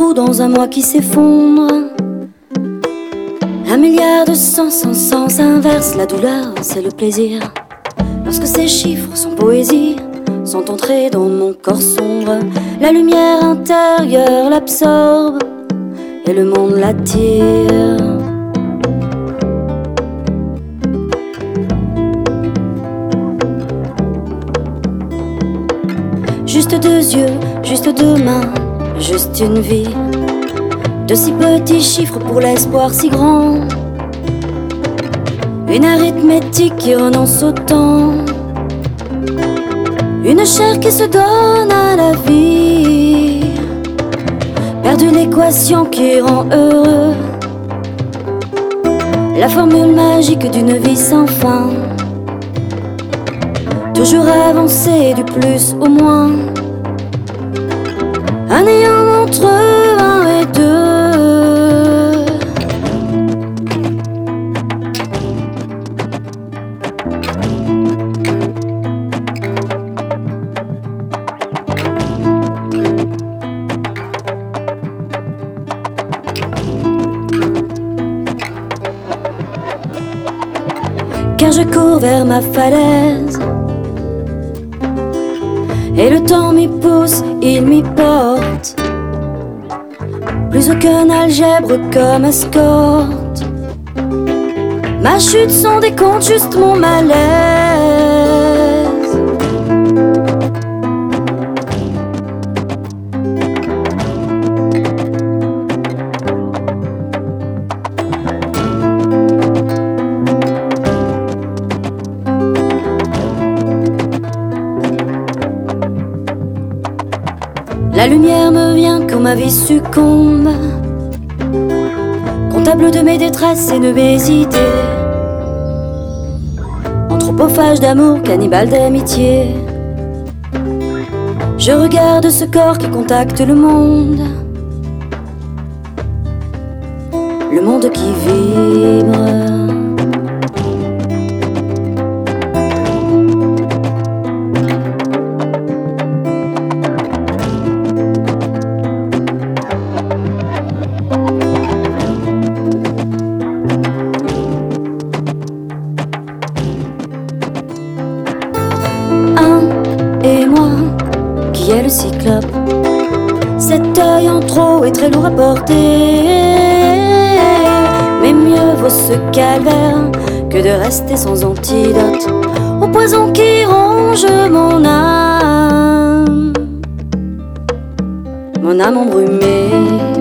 trou dans un mois qui s'effondre. Un milliard de sens en sens inverse. La douleur, c'est le plaisir. Lorsque ces chiffres sont poésie, sont entrés dans mon corps sombre. La lumière intérieure l'absorbe et le monde l'attire. Juste deux yeux, juste deux mains, juste une vie. De si petits chiffres pour l'espoir si grand. Une arithmétique qui renonce au temps. Une chair qui se donne à la vie. Perdu l'équation qui rend heureux. La formule magique d'une vie sans fin. Toujours avancer du plus au moins. Un néant entre un et deux. Car je cours vers ma falaise. Et le temps m'y pousse, il m'y porte. Plus aucun algèbre comme escorte. Ma chute sans décompte, juste mon malaise. La lumière me vient quand ma vie succombe. Comptable de mes détresses et de mes idées. Anthropophage d'amour, cannibale d'amitié. Je regarde ce corps qui contacte le monde. Le monde qui vibre. Qui est le cyclope? Cet œil en trop est très lourd à porter. Mais mieux vaut ce calvaire que de rester sans antidote au poison qui ronge mon âme embrumée.